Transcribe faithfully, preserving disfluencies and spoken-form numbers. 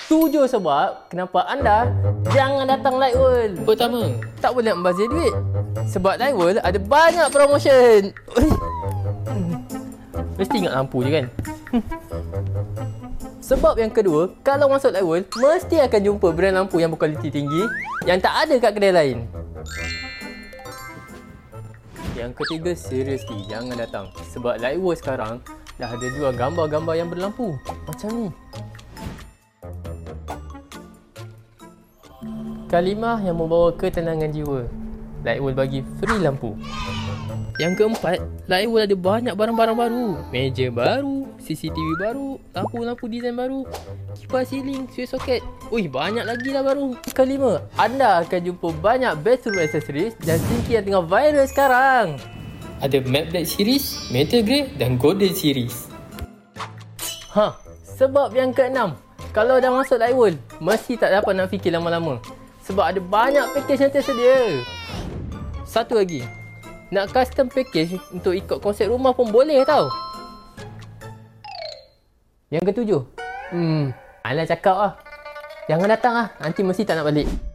Tujuh sebab kenapa anda jangan datang Light World. Pertama, tak boleh nak bazir duit. Sebab Light World ada banyak promotion. Mesti ingat lampu je kan? Sebab yang kedua, kalau masuk Light World, mesti akan jumpa brand lampu yang berkualiti tinggi yang tak ada kat kedai lain. Yang ketiga, seriously, jangan datang. Sebab Light World sekarang dah ada jual gambar-gambar yang berlampu. Macam ni. Kalimah yang membawa ketenangan jiwa. Light World bagi free lampu. Yang keempat, Light World ada banyak barang-barang baru. Meja baru, C C T V baru, lampu-lampu desain baru, kipas ceiling, switch socket. Ui, banyak lagi lah baru. Kelima, anda akan jumpa banyak bathroom accessories dan sinki yang tengah viral sekarang. ada Matte Black Series, Metal Grey dan Golden Series. Ha, sebab yang keenam, kalau dah masuk Light World, mesti tak dapat nak fikir lama-lama. Sebab ada banyak package yang tersedia. Satu lagi, nak custom package untuk ikut konsep rumah pun boleh tau. Yang ketujuh, hmm, alah cakap lah, jangan datang lah, nanti mesti tak nak balik.